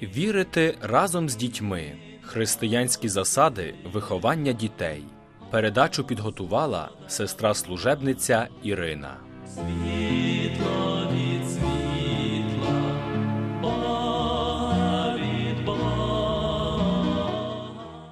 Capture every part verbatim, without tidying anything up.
Вірити разом з дітьми. Християнські засади виховання дітей. Передачу підготувала сестра-служебниця Ірина. Світло від світла, Бога від Бога.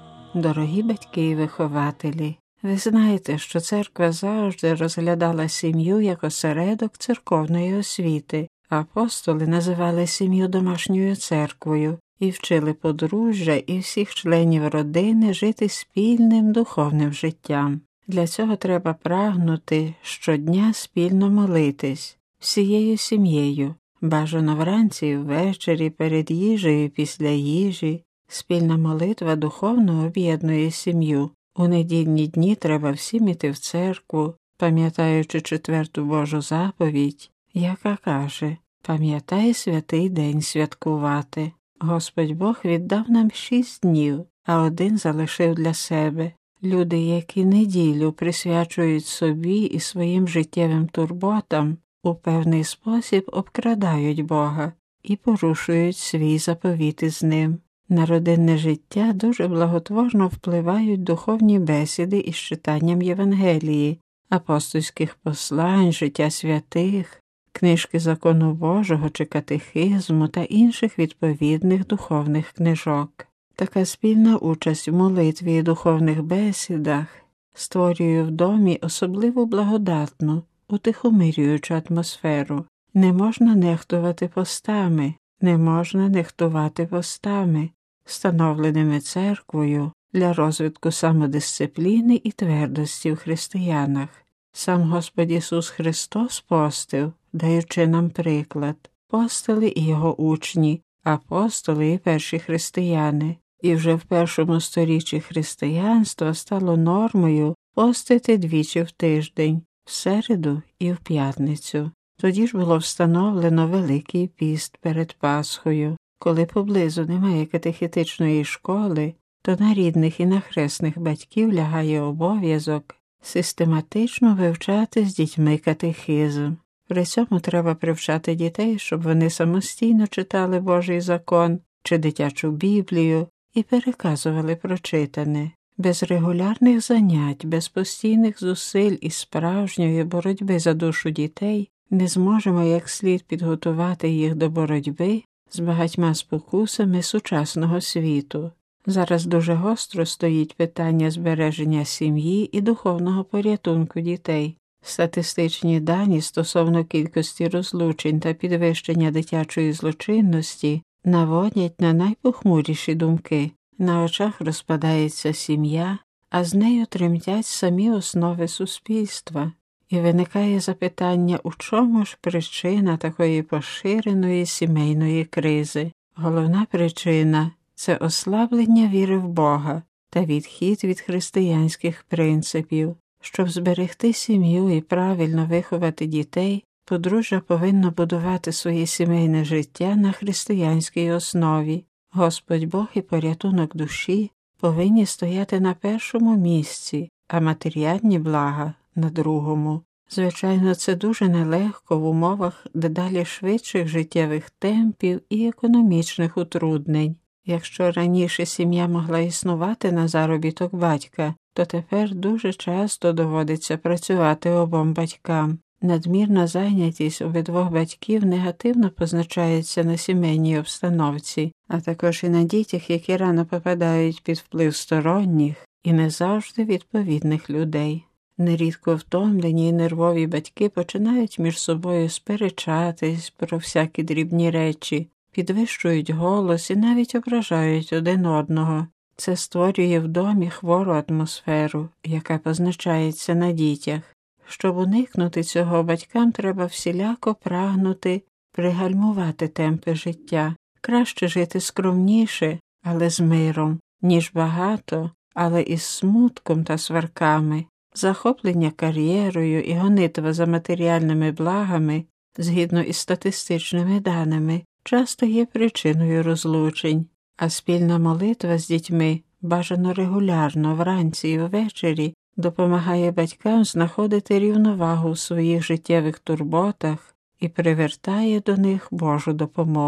Дорогі батьки і вихователі, ви знаєте, що церква завжди розглядала сім'ю як осередок церковної освіти. Апостоли називали сім'ю домашньою церквою і вчили подружжя і всіх членів родини жити спільним духовним життям. Для цього треба прагнути щодня спільно молитись всією сім'єю, бажано вранці і ввечері, перед їжею і після їжі. Спільна молитва духовно об'єднує сім'ю. У недільні дні треба всім іти в церкву, пам'ятаючи четверту Божу заповідь, яка каже: «Пам'ятай святий день святкувати». Господь Бог віддав нам шість днів, а один залишив для себе. Люди, які неділю присвячують собі і своїм життєвим турботам, у певний спосіб обкрадають Бога і порушують свій заповіт із ним. На родинне життя дуже благотворно впливають духовні бесіди із читанням Євангелії, апостольських послань, життя святих, книжки Закону Божого чи катехизму та інших відповідних духовних книжок. Така спільна участь в молитві і духовних бесідах створює в домі особливу благодатну, утихомирюючу атмосферу. Не можна нехтувати постами, не можна нехтувати постами, встановленими церквою для розвитку самодисципліни і твердості в християнах. Сам Господь Ісус Христос постив, даючи нам приклад. Постили і Його учні, апостоли і перші християни. І вже в першому сторіччі християнства стало нормою постити двічі в тиждень, в середу і в п'ятницю. Тоді ж було встановлено Великий піст перед Пасхою. Коли поблизу немає катехетичної школи, то на рідних і на хресних батьків лягає обов'язок систематично вивчати з дітьми катехизм. При цьому треба привчати дітей, щоб вони самостійно читали Божий закон чи дитячу Біблію і переказували прочитане. Без регулярних занять, без постійних зусиль і справжньої боротьби за душу дітей не зможемо як слід підготувати їх до боротьби з багатьма спокусами сучасного світу. Зараз дуже гостро стоїть питання збереження сім'ї і духовного порятунку дітей. Статистичні дані стосовно кількості розлучень та підвищення дитячої злочинності наводять на найпохмуріші думки. На очах розпадається сім'я, а з нею тремтять самі основи суспільства. І виникає запитання, у чому ж причина такої поширеної сімейної кризи? Головна причина – це ослаблення віри в Бога та відхід від християнських принципів. Щоб зберегти сім'ю і правильно виховати дітей, подружжя повинно будувати своє сімейне життя на християнській основі. Господь Бог і порятунок душі повинні стояти на першому місці, а матеріальні блага – на другому. Звичайно, це дуже нелегко в умовах дедалі швидших життєвих темпів і економічних утруднень. Якщо раніше сім'я могла існувати на заробіток батька, то тепер дуже часто доводиться працювати обом батькам. Надмірна зайнятість обидвох батьків негативно позначається на сімейній обстановці, а також і на дітях, які рано попадають під вплив сторонніх і не завжди відповідних людей. Нерідко втомлені і нервові батьки починають між собою сперечатись про всякі дрібні речі, підвищують голос і навіть ображають один одного. Це створює в домі хвору атмосферу, яка позначається на дітях. Щоб уникнути цього, батькам треба всіляко прагнути пригальмувати темпи життя. Краще жити скромніше, але з миром, ніж багато, але із смутком та сварками. Захоплення кар'єрою і гонитва за матеріальними благами, згідно із статистичними даними, часто є причиною розлучень, а спільна молитва з дітьми, бажано регулярно, вранці і ввечері, допомагає батькам знаходити рівновагу в своїх життєвих турботах і привертає до них Божу допомогу.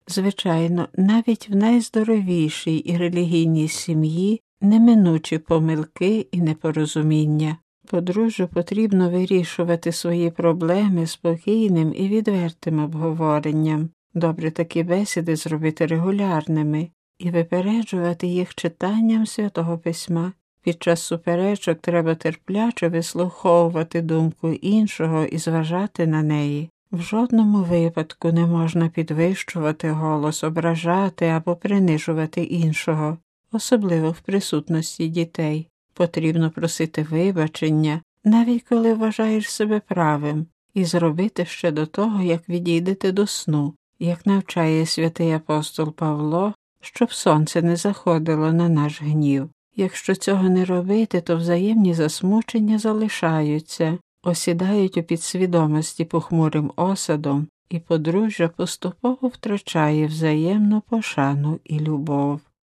Звичайно, навіть в найздоровішій і релігійній сім'ї неминучі помилки і непорозуміння. Подружжю потрібно вирішувати свої проблеми спокійним і відвертим обговоренням. Добре такі бесіди зробити регулярними і випереджувати їх читанням Святого Письма. Під час суперечок треба терпляче вислуховувати думку іншого і зважати на неї. В жодному випадку не можна підвищувати голос, ображати або принижувати іншого, особливо в присутності дітей. Потрібно просити вибачення, навіть коли вважаєш себе правим, і зробити ще до того, як відійдете до сну, як навчає святий апостол Павло, щоб сонце не заходило на наш гнів. Якщо цього не робити, то взаємні засмучення залишаються, осідають у підсвідомості похмурим осадом, і подружжя поступово втрачає взаємну пошану і любов.